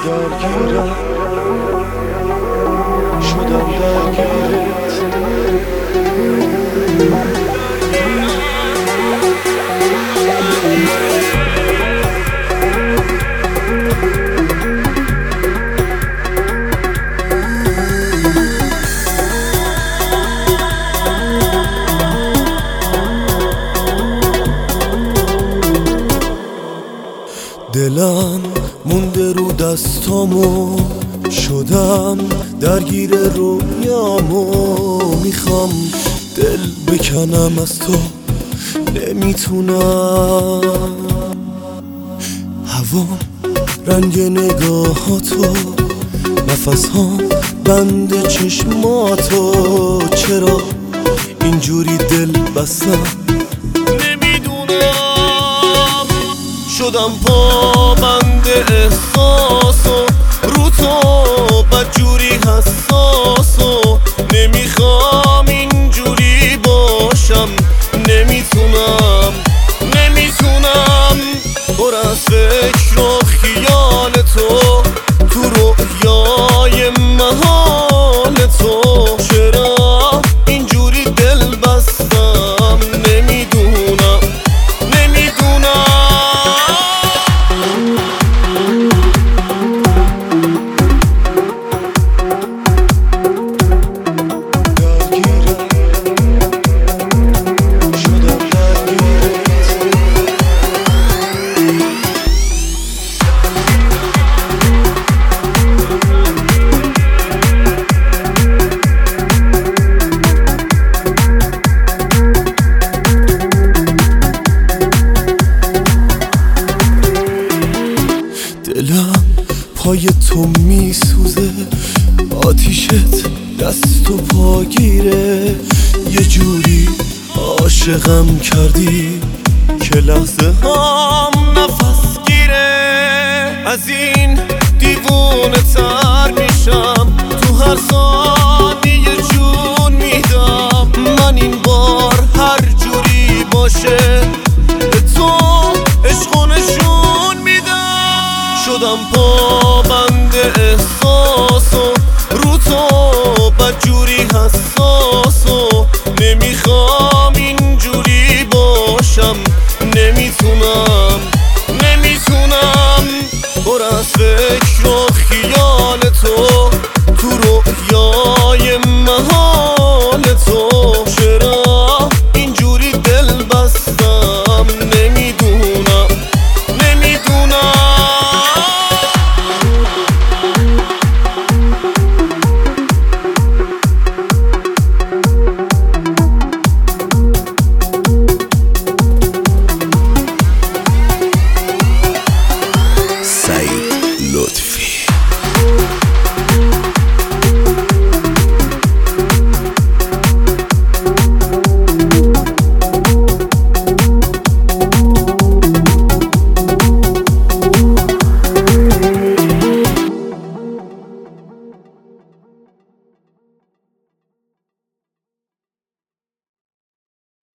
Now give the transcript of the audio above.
درگیرم شدم درگیرت دلم مونده رو دستامو شدم درگیر رویامو میخوام دل بکنم از تو نمیتونم هوا رنگ نگاهاتو نفسهام بند چشماتو چرا اینجوری دل بستم شدم پابند احساس و رو تو بدجوری حساس و نمیخوام اینجوری باشم نمیتونم پر از فکر و خیال تو رویای محال تو چرا اینجوری دل بستم نمیدونم دلم پای تو میسوزه آتیشت دست و پاگیره یه جوری عاشقم کردی که لحظه هم نفس گیره از این دیوونه تر میشم تو هر ثانیه جور